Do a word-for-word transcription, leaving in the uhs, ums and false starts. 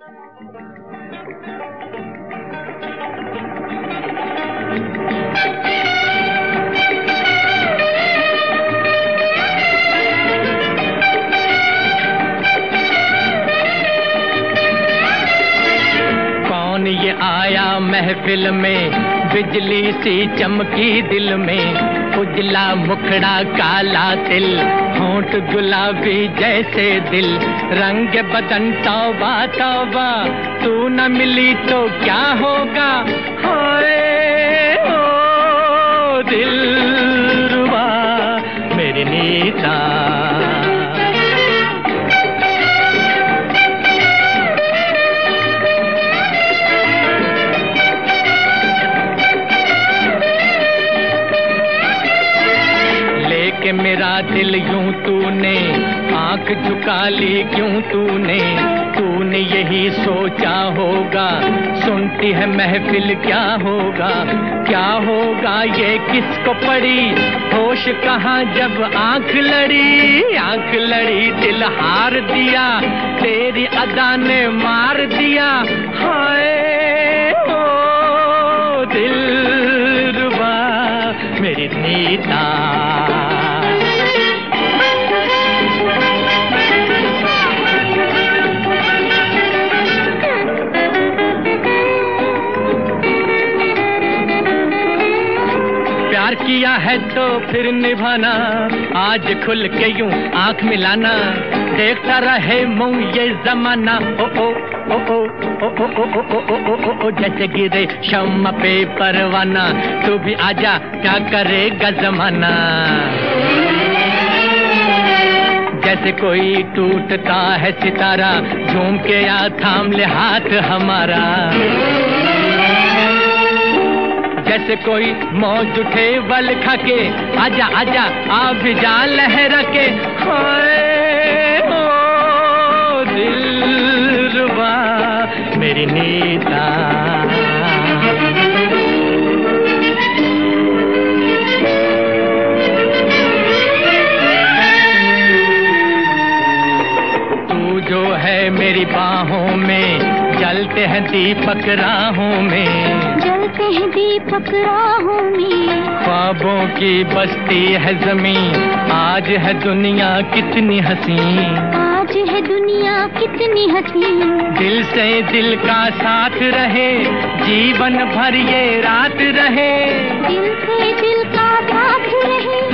कौन ये आया महफिल में, बिजली सी चमकी दिल में, उजला मुखड़ा काला तिल, होंठ गुलाबी जैसे दिल, रंग बदन तौबा तौबा, तू न मिली तो क्या होगा, हाय ओ दिलरुबा मेरी नीता। कि मेरा दिल यूं तूने आंख झुका ली क्यों तूने, तूने यही सोचा होगा सुनती है महफिल क्या होगा, क्या होगा ये किसको पड़ी, होश कहाँ जब आंख लड़ी, आंख लड़ी दिल हार दिया, तेरी अदा ने मार दिया, हाय ओ दिलरुबा मेरी नीता। प्यार किया है तो फिर निभाना, आज खुल के यूं आंख मिलाना, देखता रहे मुंह ये जमाना, ओ ओ ओ ओ ओ ओ ओ ओ ओ ओ ओ ओ जैसे गिरे शम्मा पे परवाना, तू भी आजा क्या करेगा जमाना, जैसे कोई टूटता है सितारा, झूम के या थाम ले हाथ हमारा, जैसे कोई मौज उठे वल खाके, आजा आजा आ भी जा लहरा के, हाय ओ दिलरुबा मेरी नीता। तू जो है मेरी बाहों में, जलते हैं दीपक राहों में, जलते हैं दीपक राहों में, ख्वाबों की बस्ती है ज़मीं, आज है दुनिया कितनी हसी, आज है दुनिया कितनी हसी, दिल से दिल का साथ रहे, जीवन भर ये रात रहे, दिल से दिल का साथ रहे,